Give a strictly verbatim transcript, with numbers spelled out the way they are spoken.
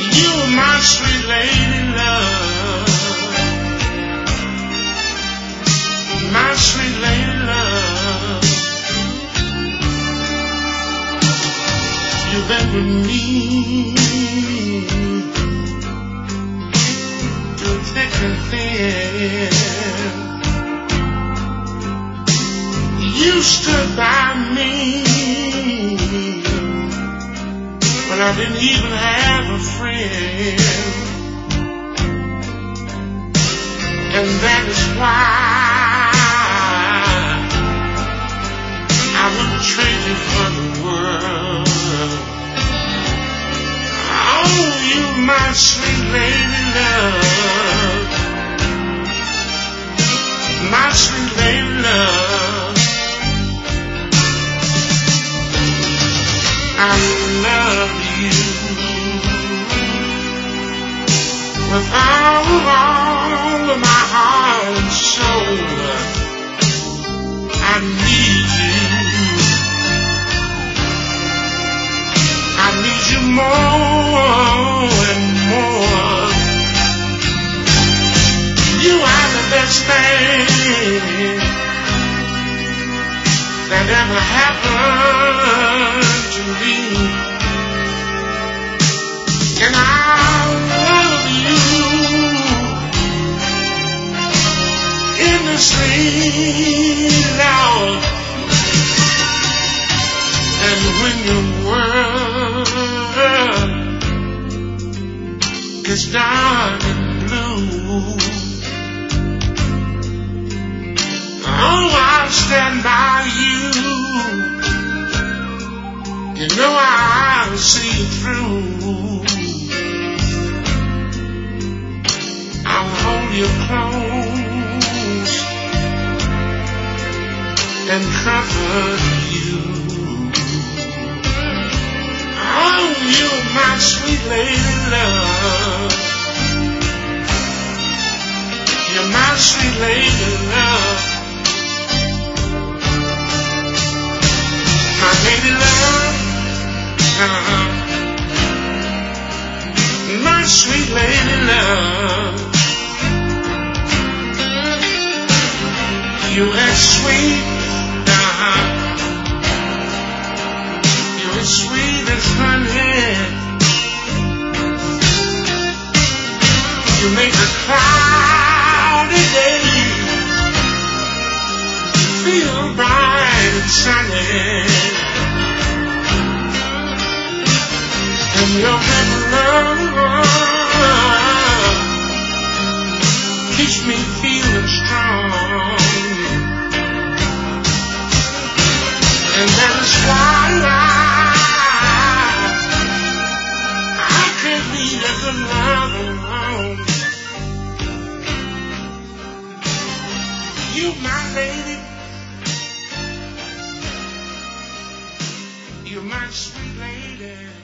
You, my sweet lady love, my sweet lady love, you've been with me through thick and thin. You stood by me when I didn't even have a friend, and that is why I wouldn't trade you for the world. Oh, you, my sweet lady love, my sweet lady love, I love you with all, all of my heart and soul. I need you. I need you more and more. You are the best thing that ever happened to me, and I love you endlessly, Lord. And when your world gets dark and blue, oh, I'll stand by you. You know I'll see you through. I'll hold you close and comfort you. Oh, you're my sweet lady love. You're my sweet lady love. My lady love. Uh-huh. My sweet lady love, you as sweet, uh-huh. You as sweet as honey. You make a cloudy day feel bright and sunny. And your love keeps me feeling strong, and that is why I, I can't leave the love alone. You, my lady, you're my sweet lady.